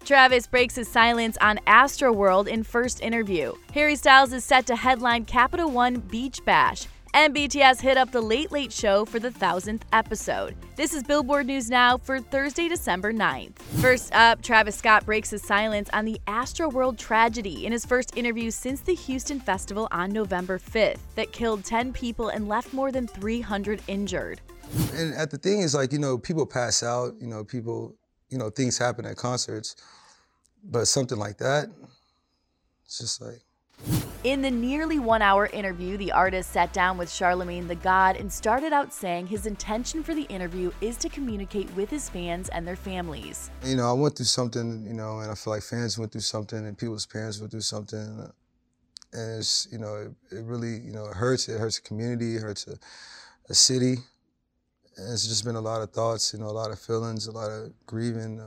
Travis breaks his silence on Astroworld in first interview. Harry Styles is set to headline Capital One Beach Bash. And BTS hit up The Late Late Show for the 1000th episode. This is Billboard News Now for Thursday, December 9th. First up, Travis Scott breaks his silence on the Astroworld tragedy in his first interview since the Houston Festival on November 5th that killed 10 people and left more than 300 injured. And the thing is, like, people pass out, people, things happen at concerts, but something like that, it's just like. In the nearly 1-hour interview, the artist sat down with Charlemagne the God and started out saying his intention for the interview is to communicate with his fans and their families. I went through something, and I feel like fans went through something and people's parents went through something. And it's, it really, it hurts. It hurts the community, it hurts a city. And it's just been a lot of thoughts, a lot of feelings, a lot of grieving.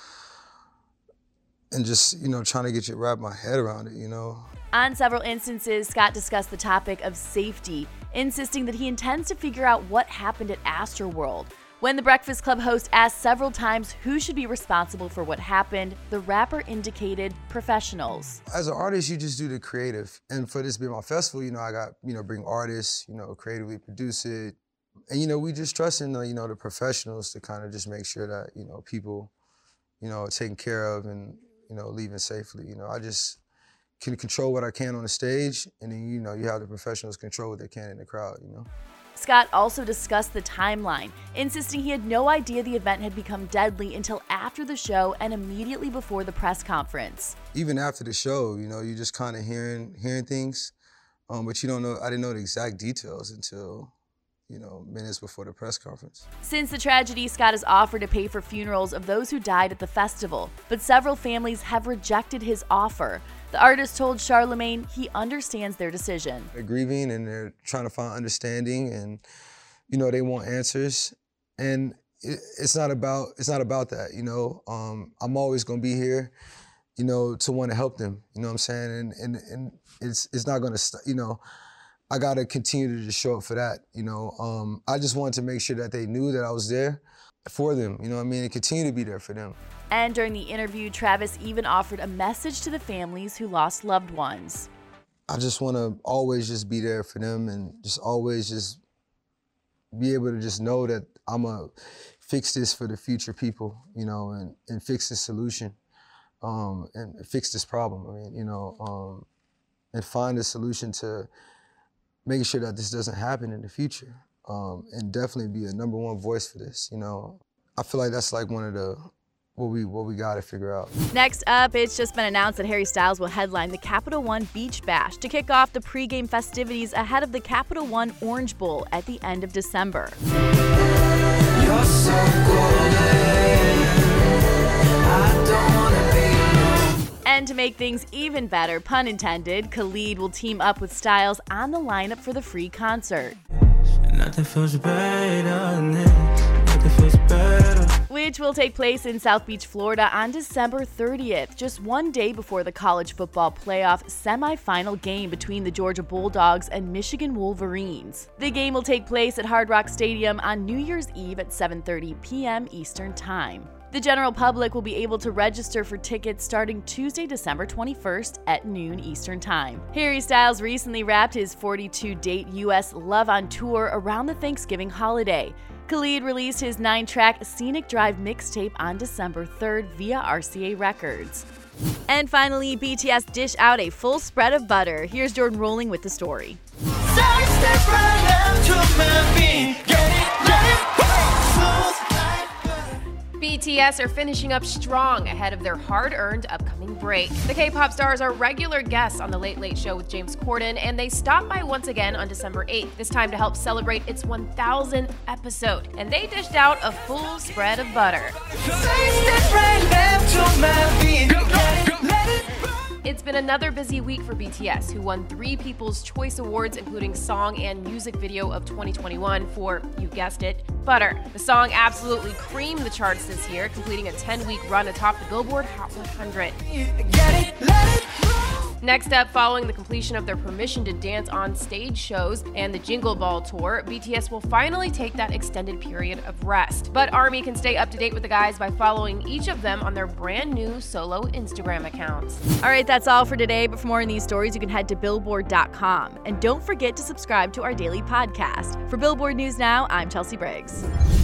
And just, trying to wrap my head around it, On several instances, Scott discussed the topic of safety, insisting that he intends to figure out what happened at Astroworld. When the Breakfast Club host asked several times who should be responsible for what happened, the rapper indicated professionals. As an artist, you just do the creative. And for this to be my festival, I got, bring artists, creatively produce it. And, we just trust in, the professionals to kind of just make sure that, people, are taken care of and, leaving safely. I just can control what I can on the stage, and then, you have the professionals control what they can in the crowd, Scott also discussed the timeline, insisting he had no idea the event had become deadly until after the show and immediately before the press conference. Even after the show, you're just kind of hearing things, but you don't know. I didn't know the exact details until, minutes before the press conference. Since the tragedy, Scott has offered to pay for funerals of those who died at the festival, but several families have rejected his offer. The artist told Charlemagne he understands their decision. They're grieving and they're trying to find understanding, and they want answers. And it's not about that. I'm always gonna be here, to want to help them. You know what I'm saying? And it's not gonna I gotta continue to just show up for that, I just wanted to make sure that they knew that I was there for them, and continue to be there for them. And during the interview, Travis even offered a message to the families who lost loved ones. I just wanna always just be there for them and just always just be able to just know that I'ma fix this for the future people, and fix this solution, and fix this problem, and find a solution to making sure that this doesn't happen in the future, and definitely be a #1 voice for this. I feel like that's like one of the what we got to figure out. Next up, it's just been announced that Harry Styles will headline the Capital One Beach Bash to kick off the pregame festivities ahead of the Capital One Orange Bowl at the end of December. You're so golden. I don't wanna be. And to make things even better, pun intended, Khalid will team up with Styles on the lineup for the free concert. Nothing feels better, nothing feels better. Which will take place in South Beach, Florida on December 30th, just one day before the college football playoff semifinal game between the Georgia Bulldogs and Michigan Wolverines. The game will take place at Hard Rock Stadium on New Year's Eve at 7:30 p.m. Eastern Time. The general public will be able to register for tickets starting Tuesday, December 21st at noon Eastern Time. Harry Styles recently wrapped his 42-date U.S. Love on Tour around the Thanksgiving holiday. Khalid released his 9-track Scenic Drive mixtape on December 3rd via RCA Records. And finally, BTS dish out a full spread of butter. Here's Jordan Rolling with the story. BTS are finishing up strong ahead of their hard-earned upcoming break. The K-pop stars are regular guests on The Late Late Show with James Corden, and they stopped by once again on December 8th, this time to help celebrate its 1000th episode. And they dished out a full spread of butter. It's been another busy week for BTS, who won 3 People's Choice Awards, including Song and Music Video of 2021 for, you guessed it, Butter. The song absolutely creamed the charts this year, completing a 10-week run atop the Billboard Hot 100. Next up, following the completion of their Permission to Dance on Stage shows and the Jingle Ball tour, BTS will finally take that extended period of rest. But ARMY can stay up to date with the guys by following each of them on their brand new solo Instagram accounts. All right, that's all for today, but for more on these stories, you can head to Billboard.com. And don't forget to subscribe to our daily podcast. For Billboard News Now, I'm Chelsea Briggs.